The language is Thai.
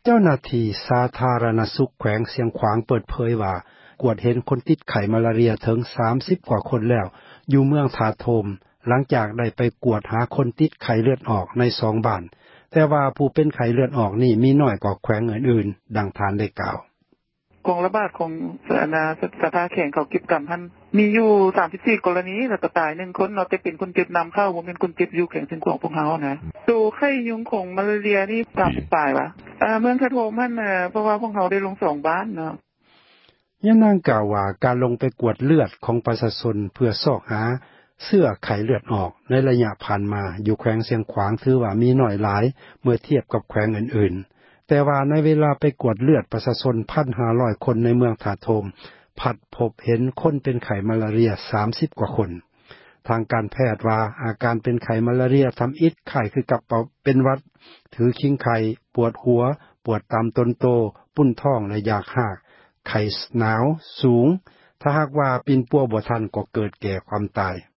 เจ้าหน้าที่สาธารณสุขแขวงเสียงขวางเปิดเผยว่ากวดเห็นคนติดไข้มาลาเรียถึง30กว่าคนแล้วอยู่เมืองถาโทมหลังจากได้ไปกวดหาคนติดไข้เลือดออกใน2บ้านแต่ว่าผู้เป็นไข้เลือดออกนี่มีน้อยกว่าแขวงอื่นๆดังทานได้กล่าวกองระบาดของสภาแข่งเขาเก็บกรรมท่านมีอยู่34กรณีแล้วก็ตาย1คนเนาะแต่เป็นคนเจ็บนําเข้าบ่แม่นคนเจ็บอยู่แข่งถึงของพวกเฮานะตัวไข้ยุงของมาลาเรียนี่30ปลายว่ะเมืองคาโทมันเพราะว่าพวกเฮาได้ลง2บ้านเนาะยะนางกล่าวว่าการลงไปกวดเลือดของประชาชนเพื่อซอกหาเสื้อไข้เลือดออกในระยะผ่านมาอยู่แขวงเสียงขวางถือว่ามีน้อยหลายเมื่อเทียบกับแขวงอื่นๆแต่ว่าในเวลาไปกวดเลือดประชาชน 1,500 คนในเมืองถาโทมผัดพบเห็นคนเป็นไข้มาลาเรีย30กว่าคนทางการแพทย์ว่าอาการเป็นไข้มาลาเรียทำอิดไข้คือกับเป็นหวัดถือคิงไข้ปวดหัวปวดตามต้นโตปุ้นท้องและอยากหากไข้หนาวสูงถ้าหากว่าปินปัวบ่ทันก็เกิดแก่ความตาย